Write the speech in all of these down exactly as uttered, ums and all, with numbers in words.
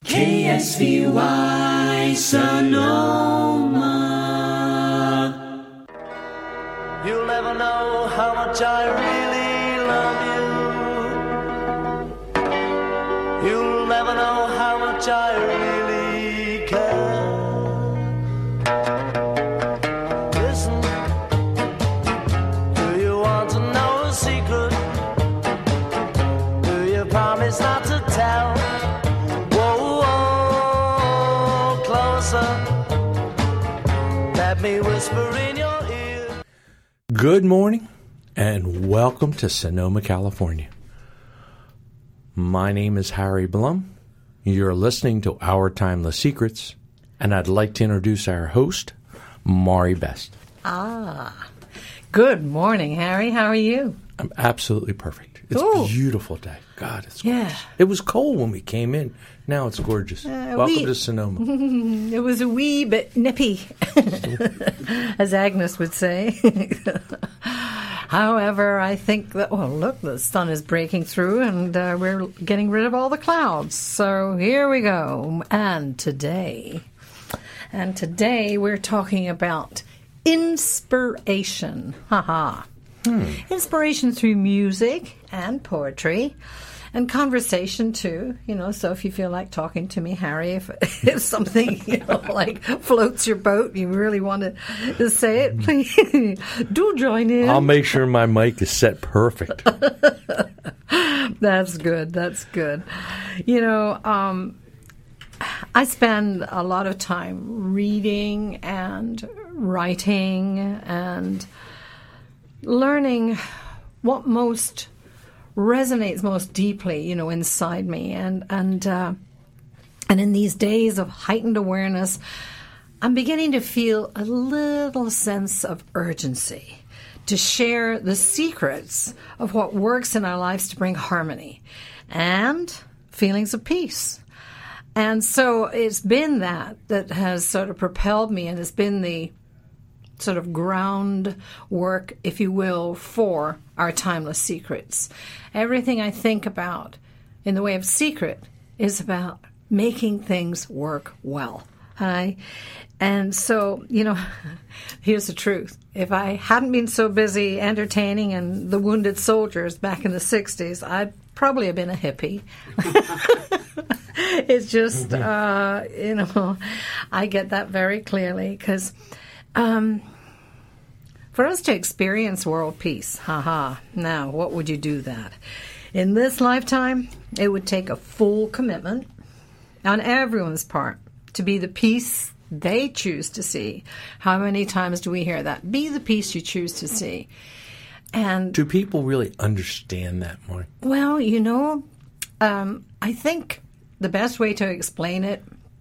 K S V Y Sonoma. You'll never know how much I really love you. You'll never know how much I really care. Listen, do you want to know a secret? Do you promise not to tell? Whoa, whoa, closer. Let me whisper in your ear. Good morning and welcome to Sonoma, California. My name is Harry Blum. You're listening to Our Timeless Secrets, and I'd like to introduce our host, Maury Best. Ah, good morning, Harry. How are you? I'm absolutely perfect. It's Ooh. a beautiful day. God, it's gorgeous. Yeah. It was cold when we came in. Now it's gorgeous. Uh, welcome we- to Sonoma. It was a wee bit nippy, as Agnes would say. However, I think that, oh, look, the sun is breaking through and uh, we're getting rid of all the clouds. So here we go. And today, and today we're talking about inspiration. Haha. Hmm. Inspiration through music and poetry. And conversation, too, you know, so if you feel like talking to me, Harry, if, if something, you know, like floats your boat, you really want to, to say it, please do join in. I'll make sure my mic is set perfect. That's good. That's good. You know, um, I spend a lot of time reading and writing and learning what most resonates most deeply, you know, inside me. And and uh, and in these days of heightened awareness, I'm beginning to feel a little sense of urgency to share the secrets of what works in our lives to bring harmony and feelings of peace. And so it's been that that has sort of propelled me, and it's been the sort of groundwork, if you will, for our timeless secrets. Everything I think about in the way of secret is about making things work well. I, and so, you know, here's the truth. If I hadn't been so busy entertaining and the wounded soldiers back in the sixties, I'd probably have been a hippie. It's just, uh, you know, I get that very clearly because Um, for us to experience world peace, haha, now, what would you do that? In this lifetime, it would take a full commitment on everyone's part to be the peace they choose to see. How many times do we hear that? Be the peace you choose to see. And Do people really understand that, Maury? well, you know, um, I think the best way to explain it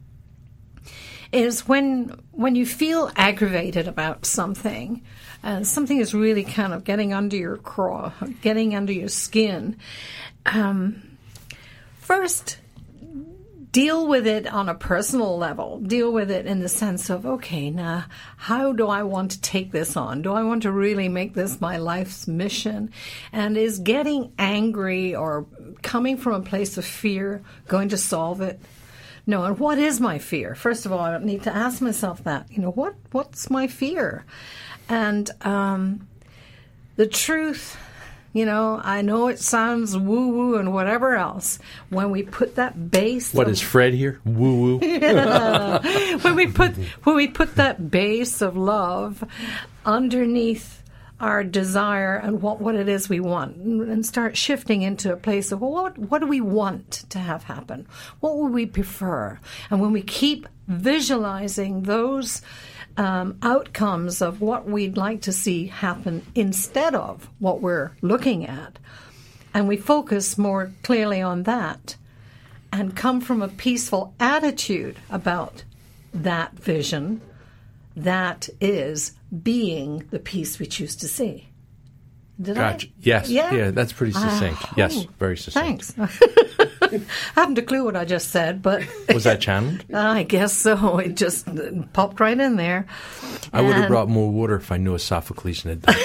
is when when you feel aggravated about something, uh, something is really kind of getting under your craw, getting under your skin. Um, first, deal with it on a personal level. Deal with it in the sense of, okay, now, how do I want to take this on? Do I want to really make this my life's mission? And is getting angry or coming from a place of fear going to solve it? No, and what is my fear? First of all, I need to ask myself that. You know, what what's my fear? And um, the truth, you know, I know it sounds woo-woo and whatever else. When we put that base... What, of, is Fred here? Woo-woo? Yeah. when we put when we put that base of love underneath our desire and what, what it is we want, and start shifting into a place of, well, what, what do we want to have happen? What would we prefer? And when we keep visualizing those um, outcomes of what we'd like to see happen instead of what we're looking at, and we focus more clearly on that and come from a peaceful attitude about that vision, that is being the peace we choose to see. Did Gotcha. I? Yes. Yeah. Yeah, that's pretty succinct. Uh, yes, oh, very succinct. Thanks. I haven't a clue what I just said, but... Was that channeled? I guess so. It just popped right in there. I would have And- brought more water if I knew a Sophocles had done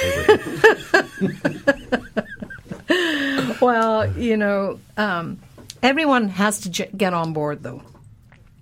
it. Well, you know, um, everyone has to j- get on board, though.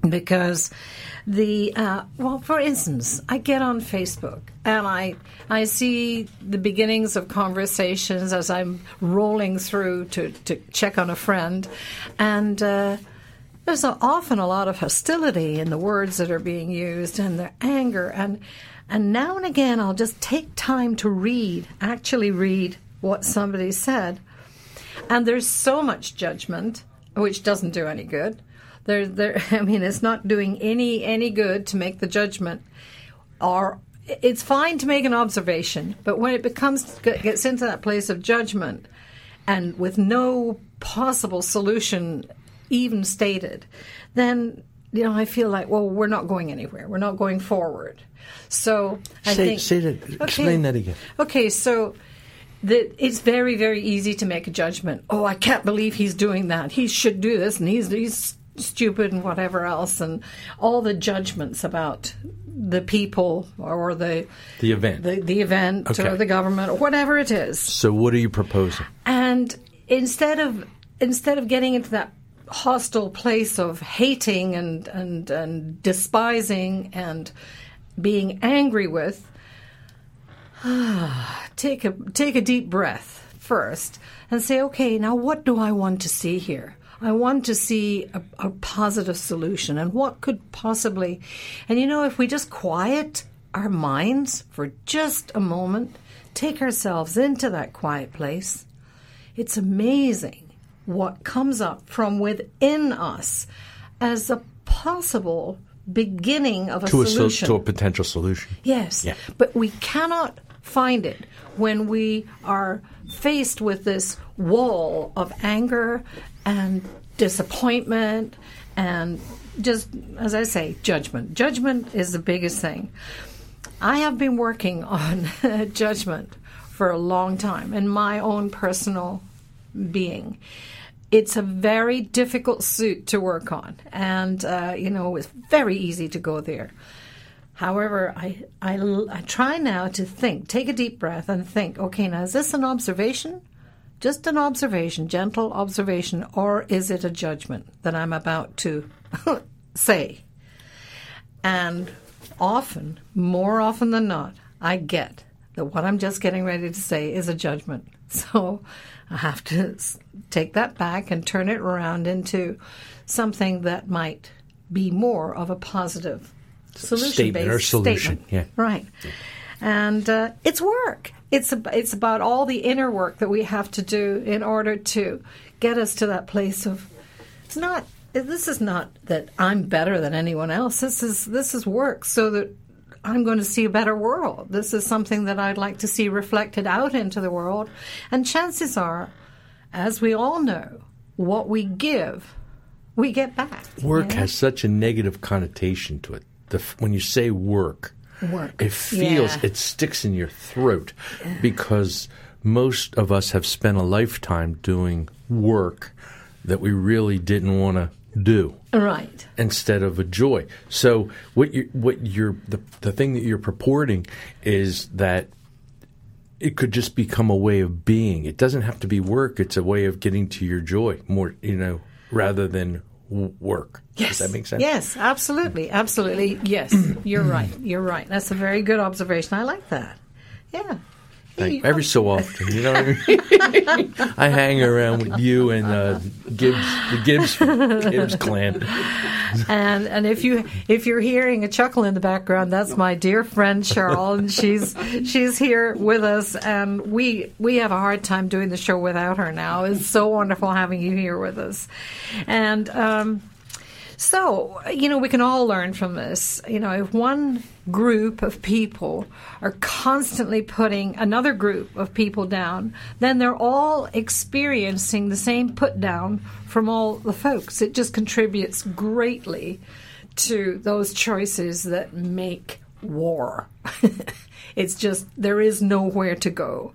Because the, uh, well, for instance, I get on Facebook and I I see the beginnings of conversations as I'm rolling through to, to check on a friend. And uh, there's a, often a lot of hostility in the words that are being used and their anger. And, and now and again, I'll just take time to read, actually read what somebody said. And there's so much judgment, which doesn't do any good. There, there. I mean, it's not doing any any good to make the judgment. Or it's fine to make an observation, but when it becomes gets into that place of judgment, and with no possible solution even stated, then you know I feel like, well, we're not going anywhere. We're not going forward. So I say, think say that. Okay, explain that again. Okay, so. That it's very, very easy to make a judgment. Oh, I can't believe he's doing that. He should do this, and he's he's stupid and whatever else, and all the judgments about the people or the the event, the, the event okay. or the government or whatever it is. So, what are you proposing? And instead of instead of getting into that hostile place of hating and and, and despising and being angry with. Take a take a deep breath first and say, okay, now what do I want to see here? I want to see a, a positive solution, and what could possibly, and you know, if we just quiet our minds for just a moment, take ourselves into that quiet place, it's amazing what comes up from within us as a possible beginning of a to solution. A, to a potential solution. Yes, yeah. But we cannot find it when we are faced with this wall of anger and disappointment and just, as I say, judgment. Judgment is the biggest thing. I have been working on judgment for a long time in my own personal being. It's a very difficult suit to work on, and, uh, you know, it's very easy to go there. However, I, I, I try now to think, take a deep breath and think, okay, now is this an observation? Just an observation, gentle observation, or is it a judgment that I'm about to say? And often, more often than not, I get that what I'm just getting ready to say is a judgment. So I have to take that back and turn it around into something that might be more of a positive solution statement or solution. Statement. Yeah. Right. And uh, it's work. It's a, it's about all the inner work that we have to do in order to get us to that place of, it's not, this is not that I'm better than anyone else. This is this is work so that I'm going to see a better world. This is something that I'd like to see reflected out into the world. And chances are, as we all know, what we give, we get back. Work yeah? has such a negative connotation to it. The, when you say work, work. it feels, yeah. it sticks in your throat because most of us have spent a lifetime doing work that we really didn't want to do. Right. Instead of a joy. So what you what you're the the thing that you're purporting is that it could just become a way of being. It doesn't have to be work. It's a way of getting to your joy more, you know, rather than w- work. Yes. Does that make sense? Yes, absolutely. Absolutely. Yes. You're right. You're right. That's a very good observation. I like that. Yeah. Thank, every so often, you know what I mean? I hang around with you and uh, Gibbs, the Gibbs, Gibbs clan. And and if you if you're hearing a chuckle in the background, that's my dear friend Cheryl, and she's she's here with us. And we we have a hard time doing the show without her now. It's so wonderful having you here with us. And um, so you know we can all learn from this. You know, if one group of people are constantly putting another group of people down, then they're all experiencing the same put down from all the folks. It just contributes greatly to those choices that make war. It's just, there is nowhere to go.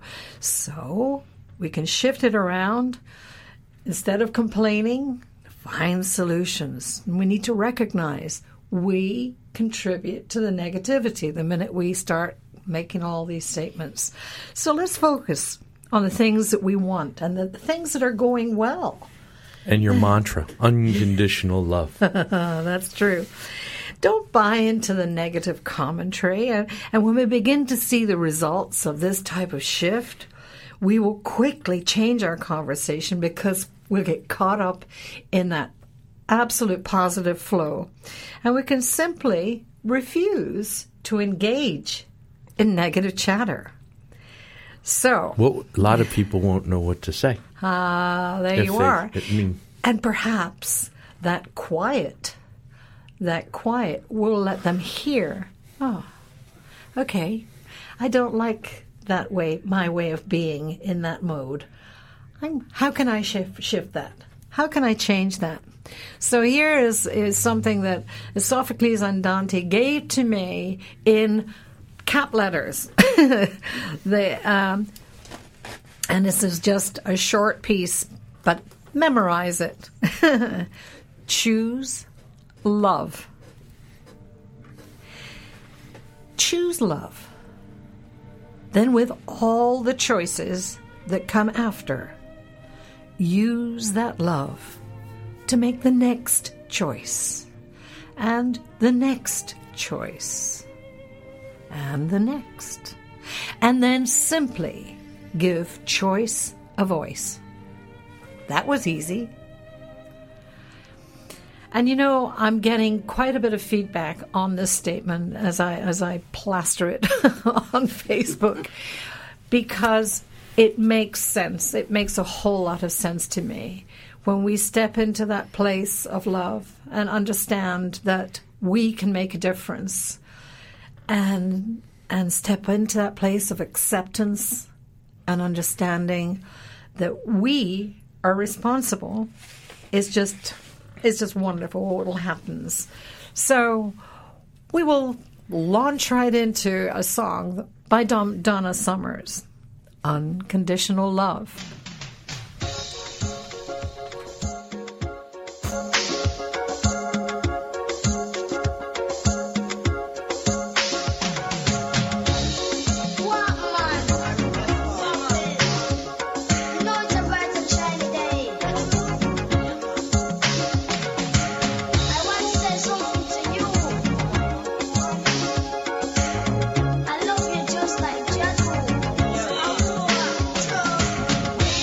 So we can shift it around. Instead of complaining, find solutions. And we need to recognize we contribute to the negativity the minute we start making all these statements. So let's focus on the things that we want and the things that are going well. And your mantra, unconditional love. That's true. Don't buy into the negative commentary. And, and when we begin to see the results of this type of shift, we will quickly change our conversation because we'll get caught up in that absolute positive flow. And we can simply refuse to engage in negative chatter. So, well, a lot of people won't know what to say. Ah, uh, there if you they, are. I mean, and perhaps that quiet, that quiet will let them hear, oh, okay, I don't like that way, my way of being in that mode. I'm, how can I shift, shift that? How can I change that? So here is, is something that Sophocles and Dante gave to me in cap letters. the, um, and this is just a short piece, but memorize it. Choose love. Choose love. Then with all the choices that come after, use that love to make the next choice, and the next choice, and the next. And then simply give choice a voice. That was easy. And you know, I'm getting quite a bit of feedback on this statement as I as I plaster it on Facebook, because it makes sense. It makes a whole lot of sense to me when we step into that place of love and understand that we can make a difference, and and step into that place of acceptance and understanding that we are responsible. Is just it's just wonderful what will happens. So we will launch right into a song by Don, Donna Summers, Unconditional Love. I love you just like Jethro.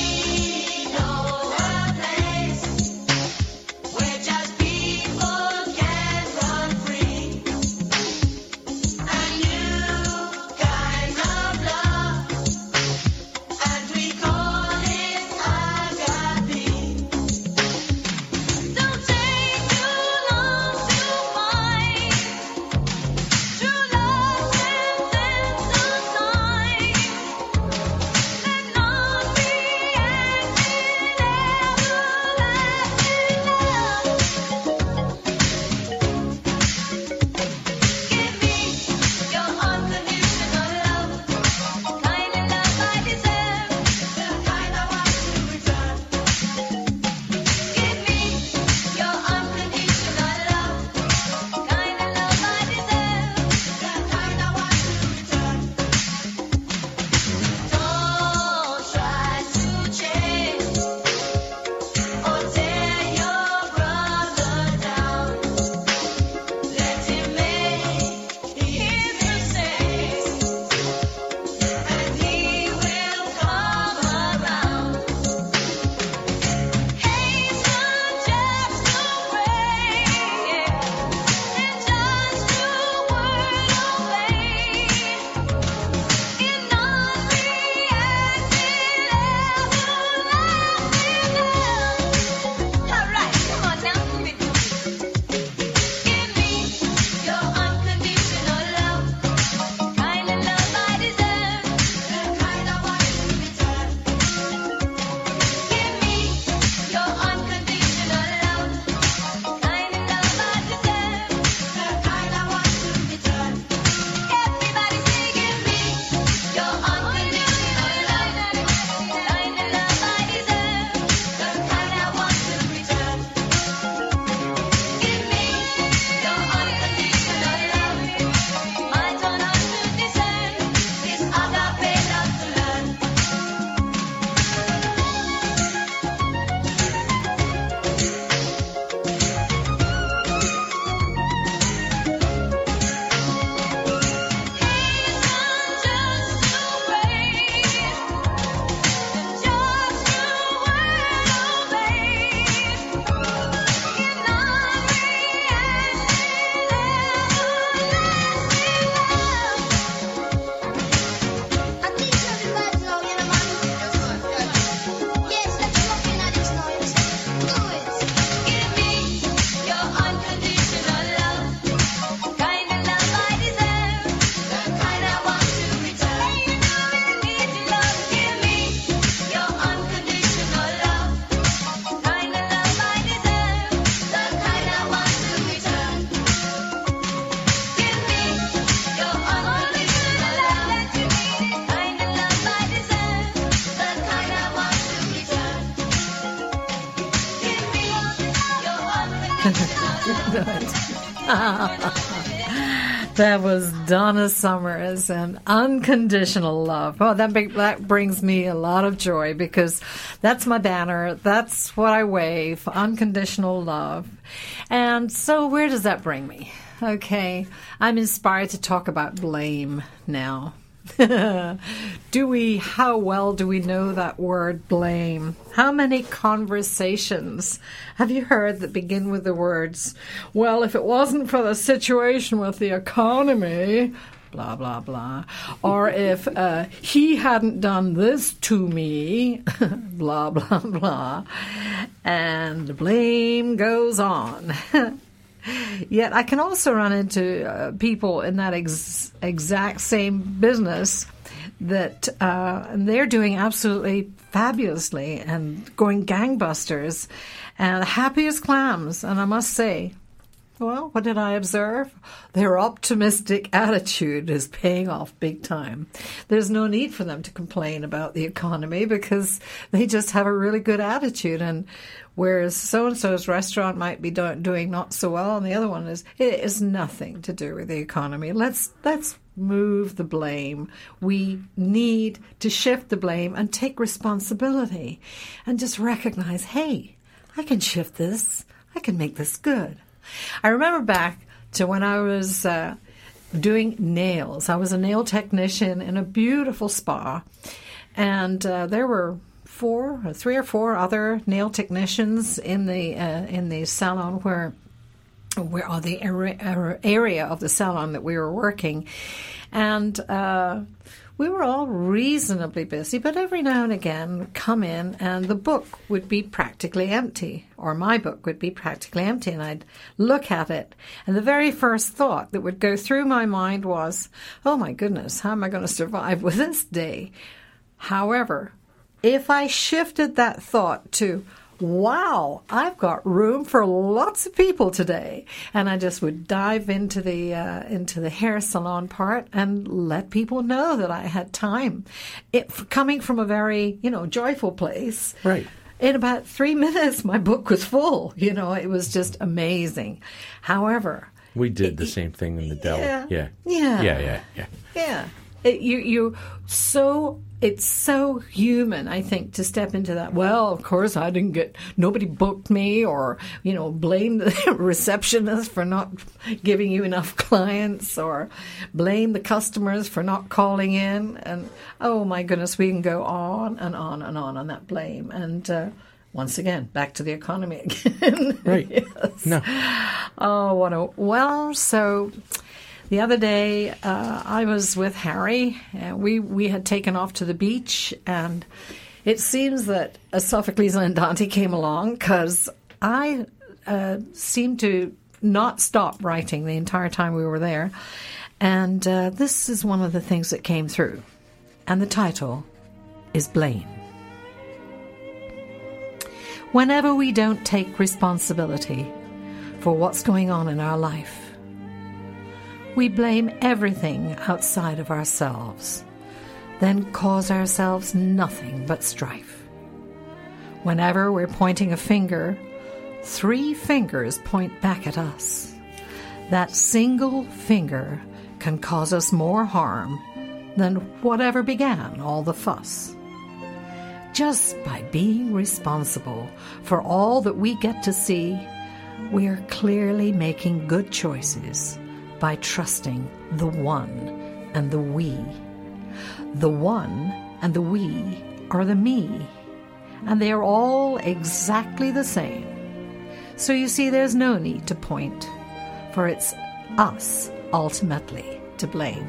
That was Donna Summers and Unconditional Love. Oh, that, big, that brings me a lot of joy because that's my banner. That's what I wave, unconditional love. And so where does that bring me? Okay, I'm inspired to talk about blame now. Do we, how well do we know that word blame? How many conversations have you heard that begin with the words, well, if it wasn't for the situation with the economy, blah, blah, blah, or if uh, he hadn't done this to me, blah, blah, blah, and the blame goes on. Yet I can also run into uh, people in that ex- exact same business that uh, they're doing absolutely fabulously and going gangbusters and happy as clams. And I must say, well, what did I observe? Their optimistic attitude is paying off big time. There's no need for them to complain about the economy because they just have a really good attitude. And whereas so-and-so's restaurant might be do- doing not so well, and the other one is, it is nothing to do with the economy. Let's let's move the blame. We need to shift the blame and take responsibility and just recognize, hey, I can shift this. I can make this good. I remember back to when I was uh, doing nails. I was a nail technician in a beautiful spa, and uh, there were four, or three or four other nail technicians in the uh, in the salon where, where or the area, area of the salon that we were working, and uh, we were all reasonably busy. But every now and again, come in, and the book would be practically empty, or my book would be practically empty, and I'd look at it, and the very first thought that would go through my mind was, "Oh my goodness, how am I going to survive with this day?" However, if I shifted that thought to, wow, I've got room for lots of people today, and I just would dive into the uh, into the hair salon part and let people know that I had time. It coming from a very, you know, joyful place. Right. In about three minutes, my book was full. You know, it was just amazing. However, we did the same thing in the deli. Yeah. Yeah. Yeah. Yeah. Yeah. Yeah. Yeah. It, you you so it's so human, I think, to step into that. Well, of course, I didn't get nobody booked me, or you know, blame the receptionist for not giving you enough clients, or blame the customers for not calling in. And oh my goodness, we can go on and on and on on that blame. And uh, once again, back to the economy again. Right. Yes. No. Oh, what a well. So. The other day, uh, I was with Harry, and we, we had taken off to the beach, and it seems that a Sophocles and Dante came along because I uh, seemed to not stop writing the entire time we were there. And uh, this is one of the things that came through. And the title is Blame. Whenever we don't take responsibility for what's going on in our life, we blame everything outside of ourselves, then cause ourselves nothing but strife. Whenever we're pointing a finger, three fingers point back at us. That single finger can cause us more harm than whatever began all the fuss. Just by being responsible for all that we get to see, we are clearly making good choices by trusting the one and the we. The one and the we are the me, and they are all exactly the same. So you see, there's no need to point, for it's us ultimately to blame.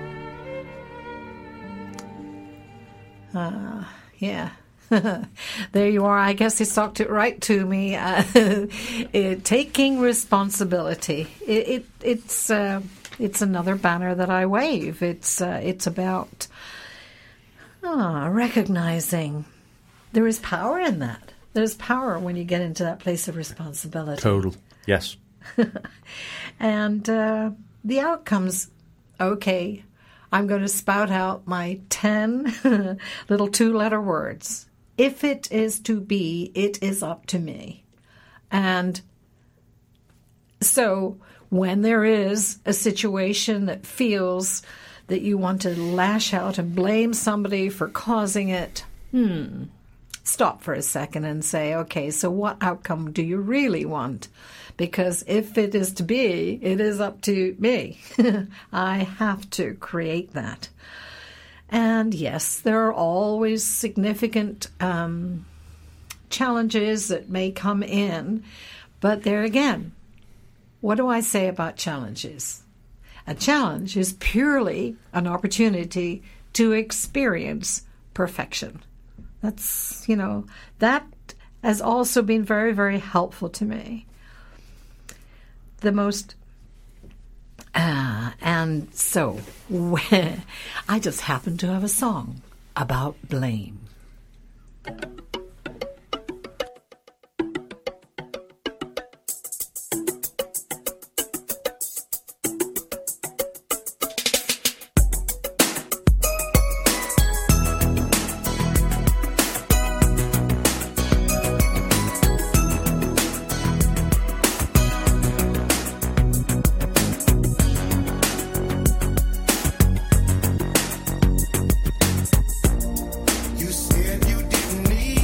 Uh, yeah. There you are. I guess he talked it right to me. Uh, it, taking responsibility. It, it it's uh, it's another banner that I wave. It's uh, it's about ah, recognizing there is power in that. There's power when you get into that place of responsibility. Total. Yes. And uh, the outcomes. Okay, I'm going to spout out my ten little two-letter words. If it is to be, it is up to me. And So when there is a situation that feels that you want to lash out and blame somebody for causing it, hmm, stop for a second and say, okay, so what outcome do you really want? Because if it is to be, it is up to me. I have to create that. And yes, there are always significant um, challenges that may come in. But there again, what do I say about challenges? A challenge is purely an opportunity to experience perfection. That's, you know, that has also been very, very helpful to me. The most, uh, and so I just happen to have a song about blame. You said you didn't need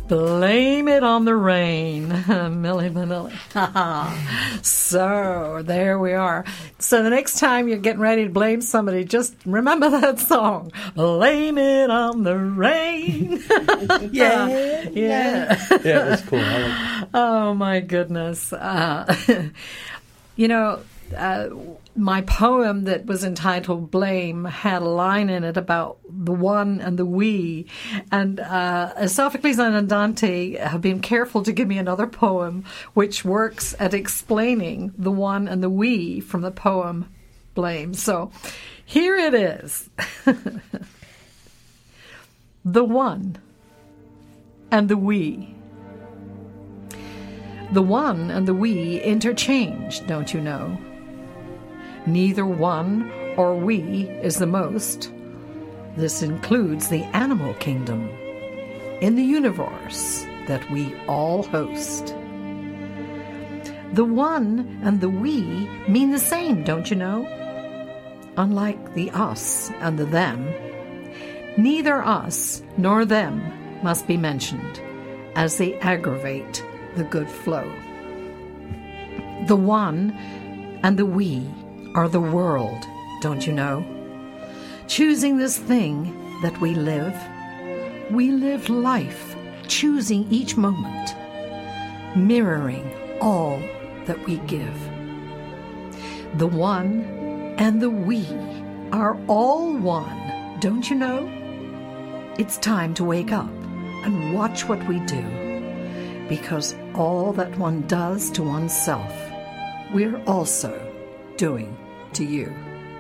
Blame it on the rain, Milli Vanilli. So, there we are. So the next time you're getting ready to blame somebody, just remember that song. Blame it on the rain. Yeah. Yeah. Yeah, that's cool. I like Oh, my goodness. Uh, you know, uh, my poem that was entitled Blame had a line in it about the one and the we. And uh, Sophocles and Dante have been careful to give me another poem which works at explaining the one and the we from the poem Blame. So here it is. The one and the we. The one and the we interchange, don't you know? Neither one or we is the most. This includes the animal kingdom in the universe that we all host. The one and the we mean the same, don't you know? Unlike the us and the them, neither us nor them must be mentioned, as they aggravate the good flow. The one and the we are the world, don't you know? Choosing this thing that we live, we live life, choosing each moment, mirroring all that we give. The one and the we are all one, don't you know? It's time to wake up and watch what we do, because all that one does to oneself, we're also doing to you.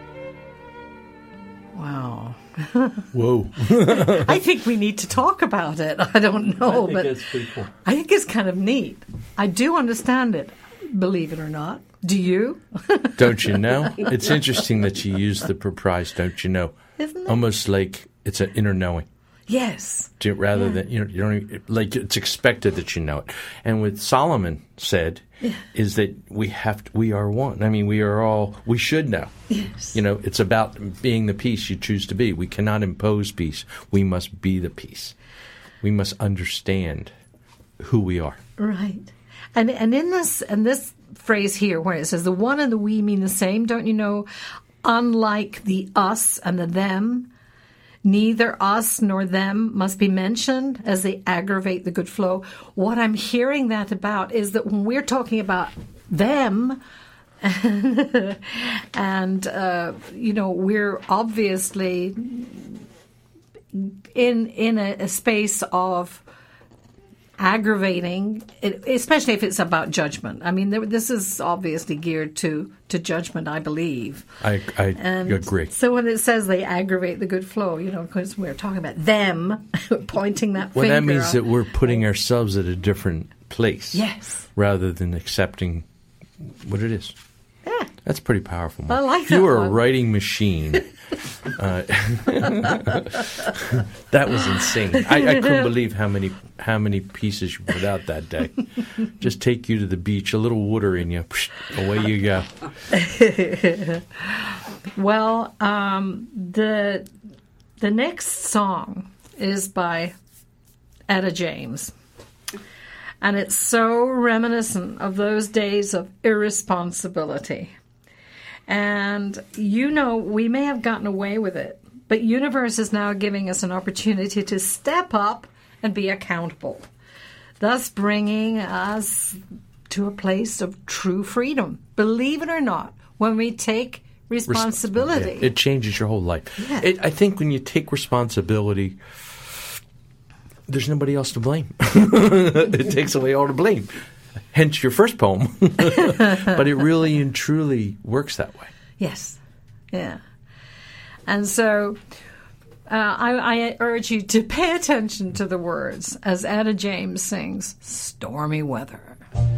Wow. Whoa. I think we need to talk about it. I don't know, I think but that's pretty cool. I think it's kind of neat. I do understand it, believe it or not. Do you? Don't you know? It's interesting that you use the purprise, don't you know? Isn't it? Almost like it's an inner knowing. Yes. Do- Rather Yeah. than, you know, you don't even, like it's expected that you know it. And what Solomon said is that we have to, we are one. I mean, we are all, we should know. Yes. You know, it's about being the peace you choose to be. We cannot impose peace. We must be the peace. We must understand who we are. Right. And and in this and this phrase here where it says the one and the we mean the same, don't you know? Unlike the us and the them, neither us nor them must be mentioned as they aggravate the good flow. What I'm hearing that about is that when we're talking about them, and, uh, you know, we're obviously in in a, a space of aggravating, especially if it's about judgment. I mean, this is obviously geared to, to judgment, I believe. I, I And agree. so when it says they aggravate the good flow, you know, because we're talking about them pointing that Well, finger that means out. that we're putting ourselves at a different place. Yes. Rather than accepting what it is. Yeah. That's pretty powerful, Mark. I like You that are a one. writing machine. uh, that was insane. I, I couldn't believe how many how many pieces you put out that day. Just take you to the beach, a little water in you, psh, away you go. Well, um, the the next song is by Etta James. And it's so reminiscent of those days of irresponsibility. And, you know, we may have gotten away with it, but Universe is now giving us an opportunity to step up and be accountable, thus bringing us to a place of true freedom. Believe it or not, when we take responsibility. Yeah, it changes your whole life. Yeah. It, I think when you take responsibility, there's nobody else to blame. It takes away all the blame. Hence your first poem. But it really and truly works that way. Yes. Yeah. And so uh, I, I urge you to pay attention to the words as Etta James sings Stormy Weather.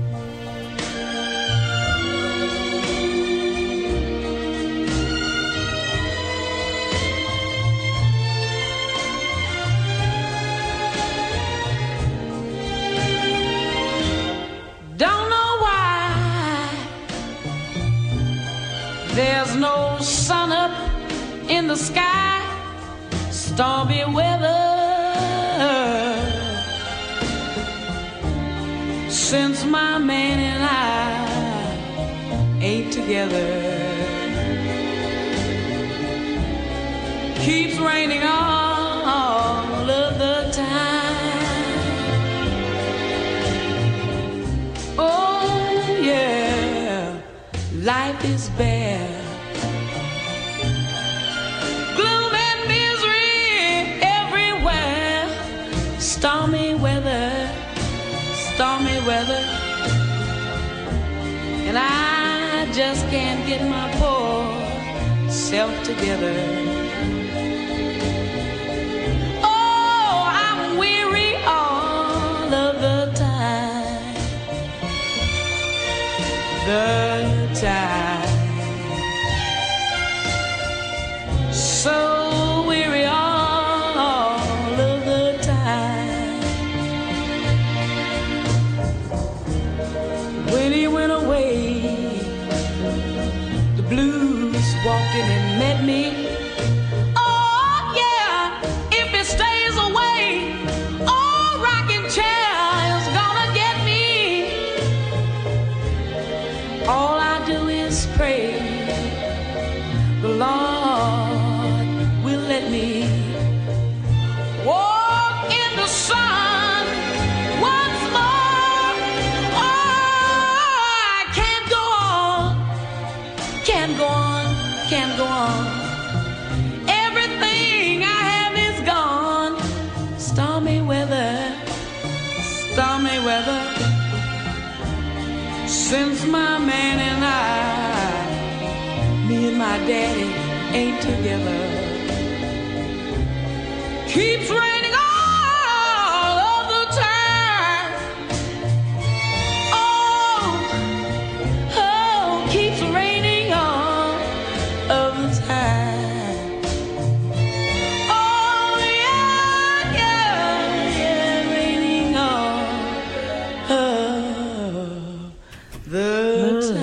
Don't know why there's no sun up in the sky. Stormy weather since my man and I ain't together. Keeps raining all of the time. Oh yeah, life is bare. Gloom and misery everywhere. Stormy weather, stormy weather. And I just can't get my poor self together. The time, so weary all of the time. When he went away, the blues walked in and met me. Oh yeah, if he stays away, oh rocking chair is gonna get me. All I do is pray the Lord will let me walk in the sun once more. Oh, I can't go on, can't go on, can't go on. Everything I have is gone. Stormy weather, stormy weather. Since my man and I, me and my daddy ain't together. Keeps raining all of the time. Oh, oh, keeps raining all of the time. Oh yeah, yeah, yeah, raining all of the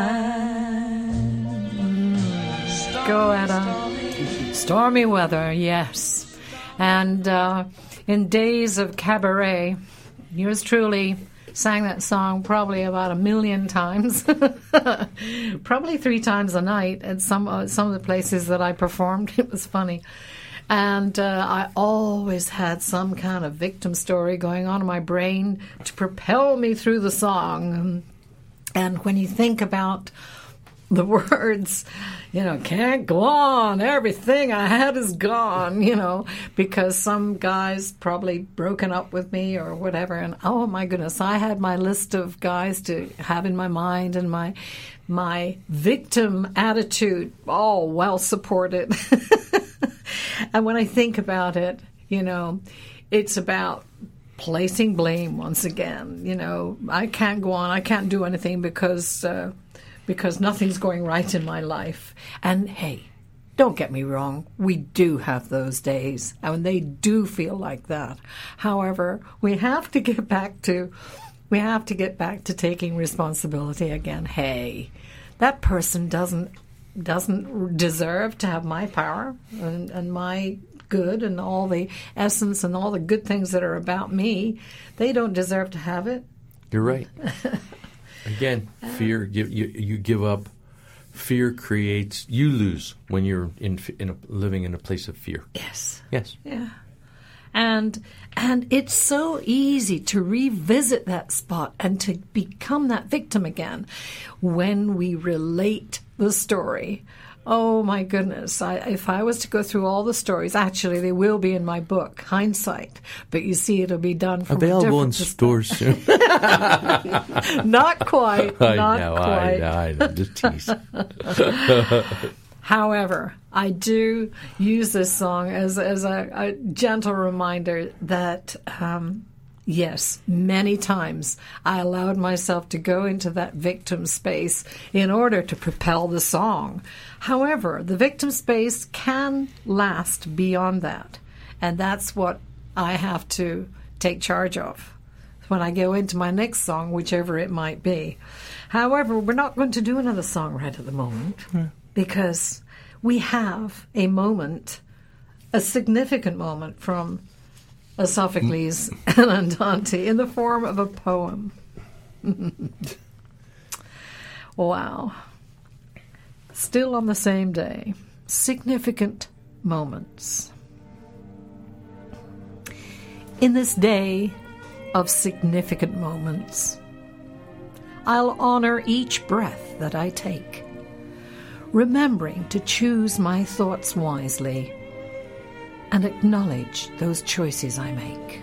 time. Go, Etta. Stormy weather, yes. And uh, in days of cabaret, yours truly sang that song probably about a million times, probably three times a night at some uh, some of the places that I performed. It was funny. And uh, I always had some kind of victim story going on in my brain to propel me through the song. And when you think about the words, you know, can't go on, everything I had is gone, you know, because some guy's probably broken up with me or whatever. And oh my goodness, I had my list of guys to have in my mind and my my victim attitude all well supported. And when I think about it, you know, it's about placing blame once again. You know, I can't go on, I can't do anything because uh, because nothing's going right in my life. And hey, don't get me wrong, we do have those days, and they do feel like that. However, we have to get back to we have to get back to taking responsibility again. Hey, that person doesn't doesn't deserve to have my power and, and my good and all the essence and all the good things that are about me. They don't deserve to have it. You're right. Again, fear, you, you, you give up. Fear creates, you lose when you're in, in a, living in a place of fear. Yes. Yes. Yeah. And and it's so easy to revisit that spot and to become that victim again when we relate the story. Oh, my goodness. I, if I was to go through all the stories, actually, they will be in my book, Hindsight. But you see, it'll be done from available a in stores soon. Not quite. I not know, quite. I know, I know. Just tease. However, I do use this song as, as a, a gentle reminder that, um, yes, many times I allowed myself to go into that victim space in order to propel the song. However, the victim space can last beyond that, and that's what I have to take charge of when I go into my next song, whichever it might be. However, we're not going to do another song right at the moment mm. because we have a moment, a significant moment from Sophocles and Andante in the form of a poem. Wow. Still on the same day. Significant moments. In this day of significant moments, I'll honor each breath that I take, remembering to choose my thoughts wisely and acknowledge those choices I make.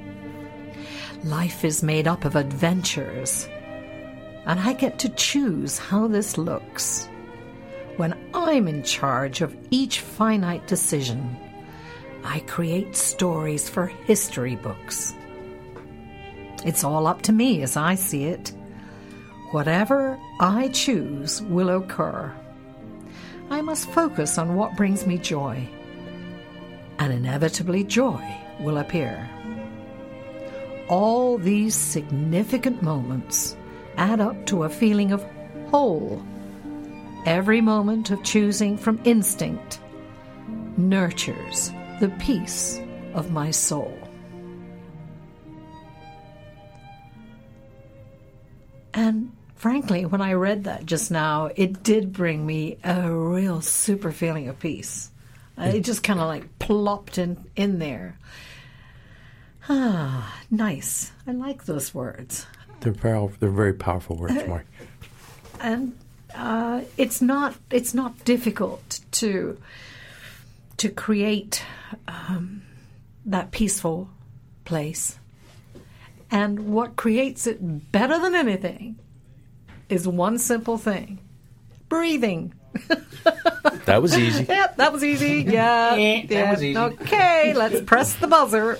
Life is made up of adventures, and I get to choose how this looks. When I'm in charge of each finite decision, I create stories for history books. It's all up to me as I see it. Whatever I choose will occur. I must focus on what brings me joy, and inevitably joy will appear. All these significant moments add up to a feeling of whole. Every moment of choosing from instinct nurtures the peace of my soul. And frankly, when I read that just now, it did bring me a real super feeling of peace. It just kind of like plopped in, in there. Ah, nice. I like those words. They're powerful. They're very powerful words, Mark. And uh, it's not it's not difficult to to create um, that peaceful place. And what creates it better than anything is one simple thing: breathing. That was easy. Yep, that was easy. Yeah, that yeah. was easy. Okay, let's press the buzzer.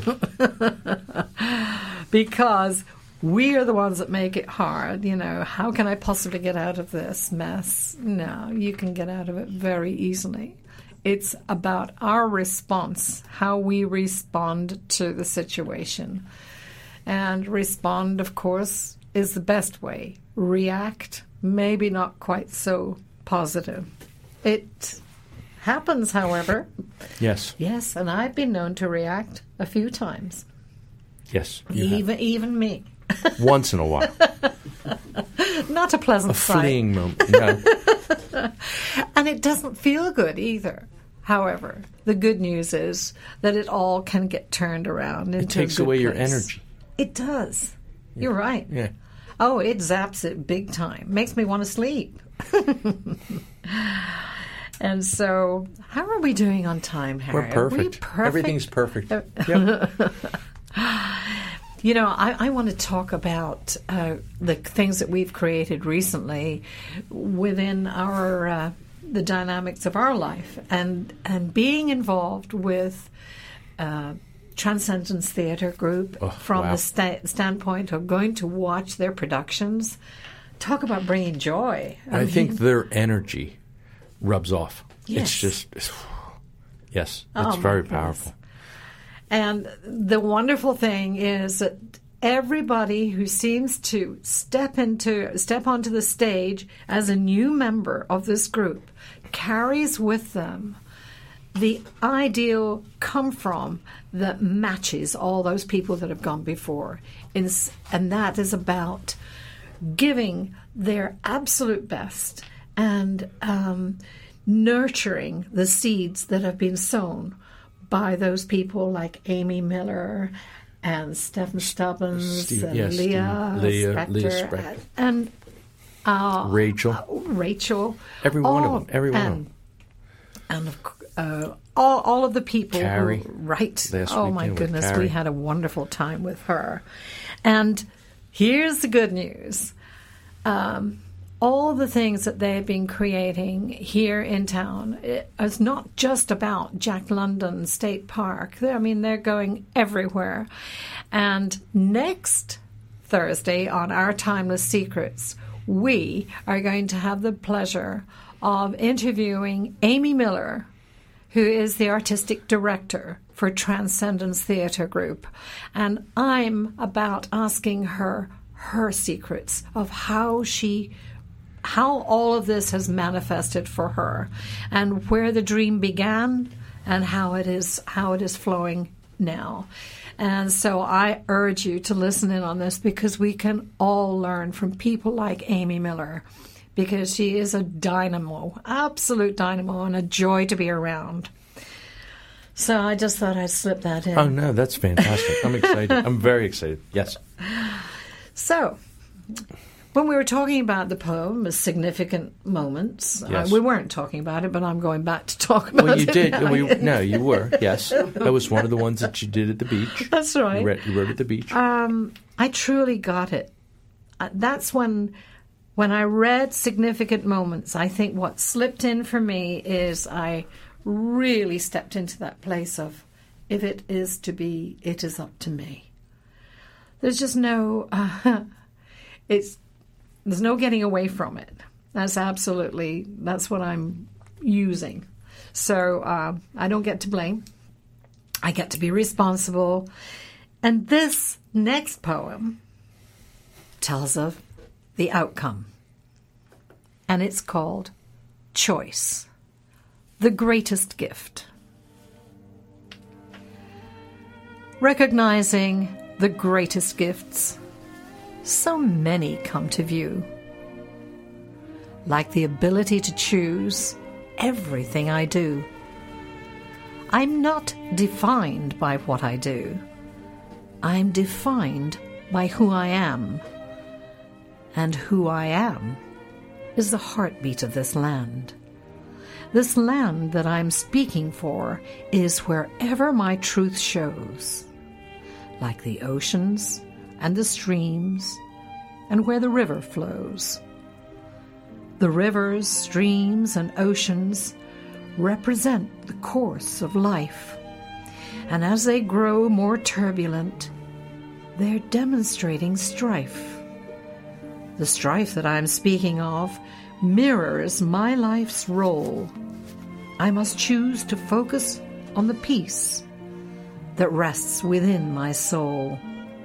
Because we are the ones that make it hard. You know, how can I possibly get out of this mess? No, you can get out of it very easily. It's about our response, how we respond to the situation. And respond, of course, is the best way. React, maybe not quite so positive. It happens, however. Yes. Yes, and I've been known to react a few times. Yes. you Even even me. have. Once in a while. Not a pleasant A sight. fleeing moment. No. And it doesn't feel good either. However, the good news is that it all can get turned around into It takes a good away your place. energy. It does. You're right. Yeah. Oh, it zaps it big time. Makes me want to sleep. And so, how are we doing on time, Harry? We're perfect. Are we perfect? Everything's perfect. Yep. You know, I, I want to talk about uh, the things that we've created recently within our uh, the dynamics of our life, and and being involved with uh, Transcendence Theatre Group Oh, from wow. the sta- standpoint of going to watch their productions. Talk about bringing joy. I mean, think their energy rubs off. Yes. It's just, it's, yes, Oh, it's my very goodness. powerful. And the wonderful thing is that everybody who seems to step into step onto the stage as a new member of this group carries with them the ideal come from that matches all those people that have gone before. And that is about giving their absolute best and um, nurturing the seeds that have been sown by those people like Amy Miller and Stephen Stubbins Steve- and yes, Leah, Steve- Leah- Spector, Leah Spector. and uh, Rachel. Rachel. Every one of all- them, every one of and, And of c- uh, all, all of the people Carrie, who, right. last Oh, my weekend with goodness, Carrie. we had a wonderful time with her. And here's the good news. Um, all the things that they've been creating here in town it is not just about Jack London State Park. I mean, they're going everywhere. And next Thursday on Our Timeless Secrets, we are going to have the pleasure of interviewing Amy Miller, who is the artistic director for Transcendence Theatre Group. And I'm about asking her her secrets of how she how all of this has manifested for her and where the dream began and how it is how it is flowing now. And so I urge you to listen in on this, because we can all learn from people like Amy Miller, because she is a dynamo, absolute dynamo, and a joy to be around. So I just thought I'd slip that in. Oh, no, that's fantastic. I'm excited. I'm very excited. Yes. So, when we were talking about the poem, significant moments, Yes. uh, we weren't talking about it, but I'm going back to talk about it. Well, you did. now. We, no, you were. Yes. That was one of the ones that you did at the beach. That's right. You, read, you wrote at the beach. Um, I truly got it. Uh, that's when, when I read significant moments, I think what slipped in for me is I really stepped into that place of, if it is to be, it is up to me. There's just no, uh, it's, there's no getting away from it. That's absolutely, that's what I'm using. So uh, I don't get to blame. I get to be responsible. And this next poem tells of the outcome. And it's called Choice, the Greatest Gift. Recognizing the greatest gifts, so many come to view, like the ability to choose everything I do. I'm not defined by what I do. I'm defined by who I am. And who I am is the heartbeat of this land. This land that I'm speaking for is wherever my truth shows, like the oceans and the streams, and where the river flows. The rivers, streams, and oceans represent the course of life, and as they grow more turbulent, they're demonstrating strife. The strife that I'm speaking of mirrors my life's role. I must choose to focus on the peace that rests within my soul.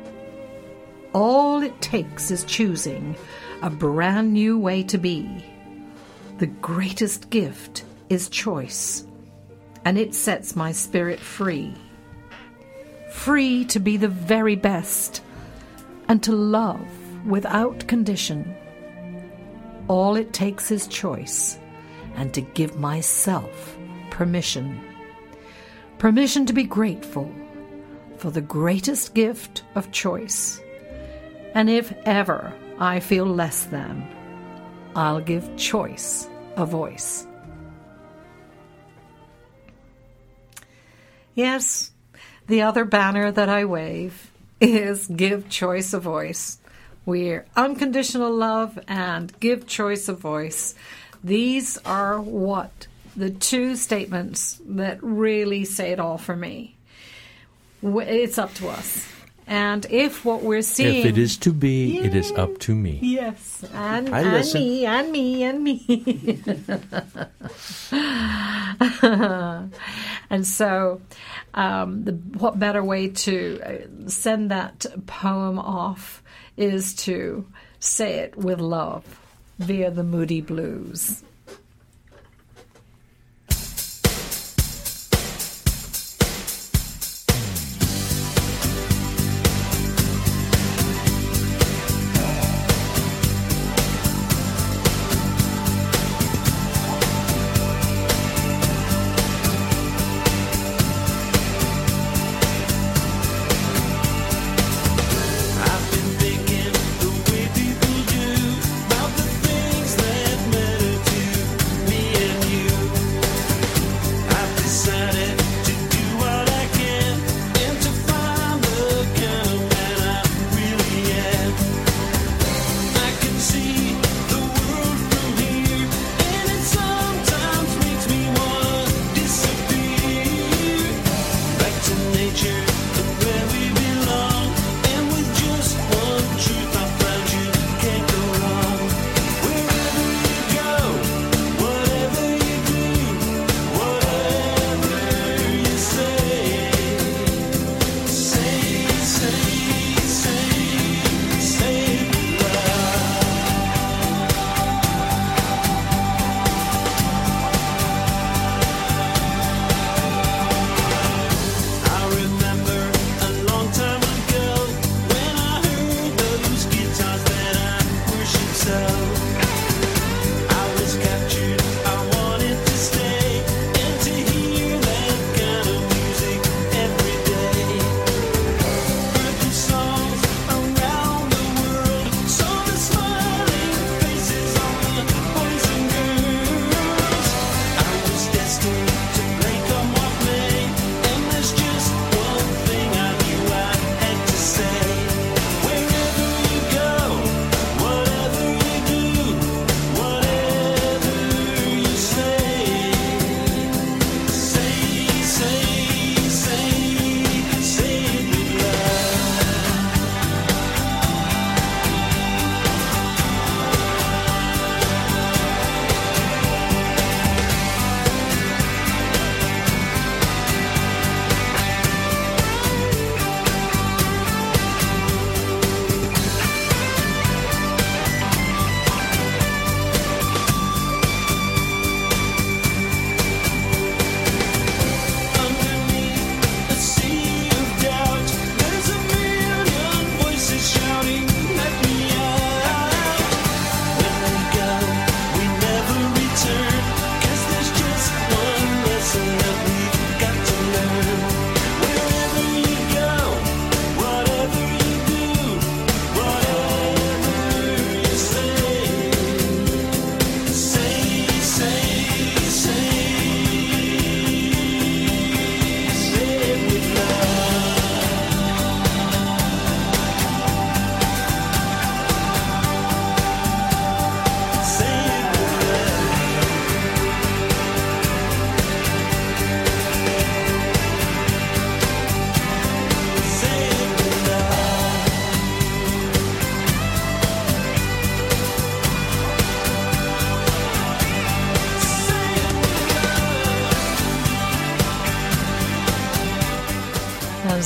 All it takes is choosing a brand new way to be. The greatest gift is choice, and it sets my spirit free. Free to be the very best and to love without condition. All it takes is choice, and to give myself permission. Permission to be grateful for the greatest gift of choice. And if ever I feel less than, I'll give choice a voice. Yes, the other banner that I wave is give choice a voice. We're unconditional love and give choice a voice. These are what the two statements that really say it all for me. It's up to us. And if what we're seeing... If it is to be, Yay. It is up to me. Yes, and, I and listen. me, and me, and me. And so, um, the, what better way to send that poem off is to say it with love via the Moody Blues. I've been thinking the way people do about the things that matter to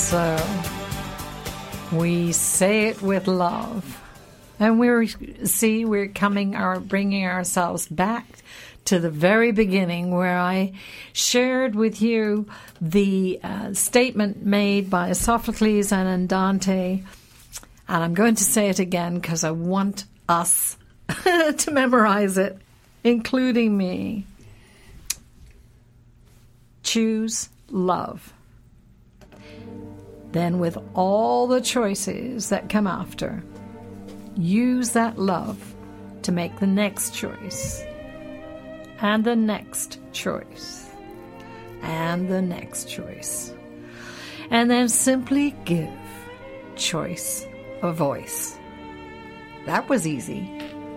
So, we say it with love. And we're, see, we're coming, our, bringing ourselves back to the very beginning where I shared with you the uh, statement made by Sophocles and Andante. And I'm going to say it again because I want us to memorize it, including me. Choose love. Then with all the choices that come after, use that love to make the next choice, and the next choice, and the next choice. And then simply give choice a voice. That was easy.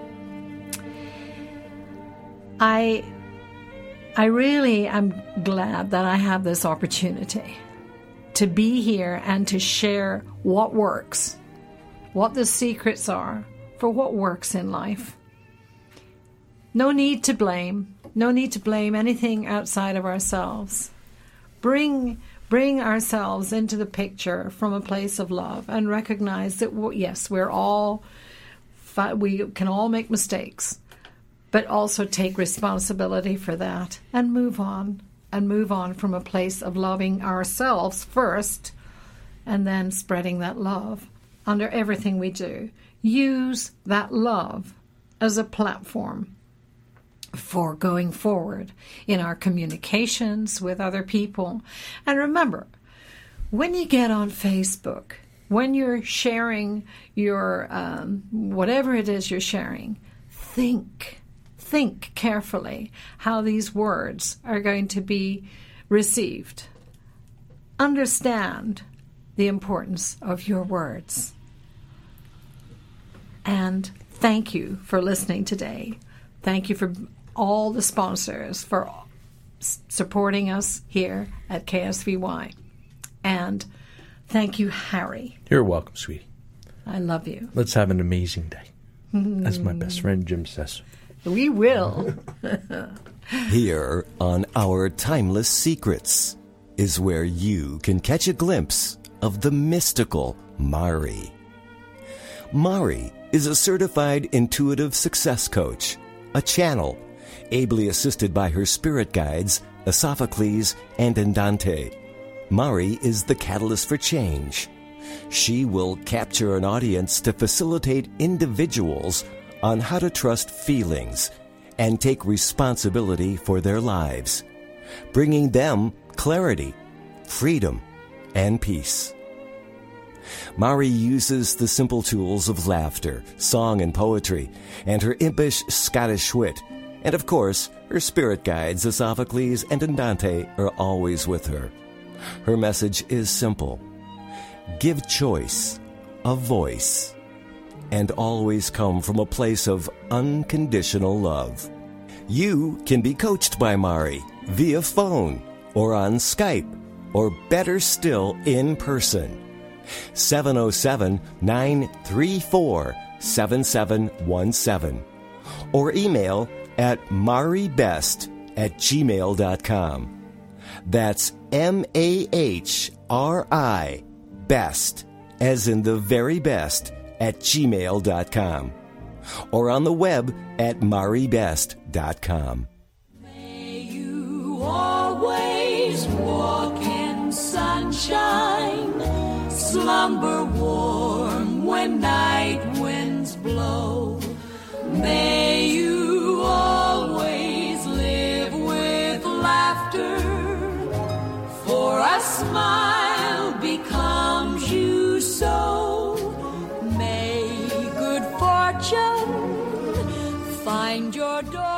I, I really am glad that I have this opportunity to be here and to share what works, what the secrets are for what works in life. No need to blame. No need to blame anything outside of ourselves. Bring, bring ourselves into the picture from a place of love and recognize that, yes, we're all, we can all make mistakes, but also take responsibility for that and move on. And move on from a place of loving ourselves first, and then spreading that love under everything we do. Use that love as a platform for going forward in our communications with other people. And remember, when you get on Facebook, when you're sharing your, um, whatever it is you're sharing, think. Think carefully how these words are going to be received. Understand the importance of your words. And thank you for listening today. Thank you for all the sponsors for supporting us here at K S V Y. And thank you, Harry. You're welcome, sweetie. I love you. Let's have an amazing day. As my best friend Jim says. We will. Here on Our Timeless Secrets is where you can catch a glimpse of the mystical Mari. Mari is a certified intuitive success coach, a channel, ably assisted by her spirit guides, Sophocles and Andante. Mari is the catalyst for change. She will capture an audience to facilitate individuals on how to trust feelings and take responsibility for their lives, bringing them clarity, freedom, and peace. Mari uses the simple tools of laughter, song, and poetry, and her impish Scottish wit, and of course, her spirit guides, Sophocles and Andante, are always with her. Her message is simple: give choice a voice, and always come from a place of unconditional love. You can be coached by Mari via phone or on Skype, or better still, in person. seven oh seven, nine three four, seven seven one seven or email at maribest at gmail dot com. That's M A H R I, best, as in the very best, at gmail dot com, or on the web at maribest dot com. May you always walk in sunshine, slumber warm when night winds blow. May you always live with laughter, for a smile becomes you so. May good fortune find your door.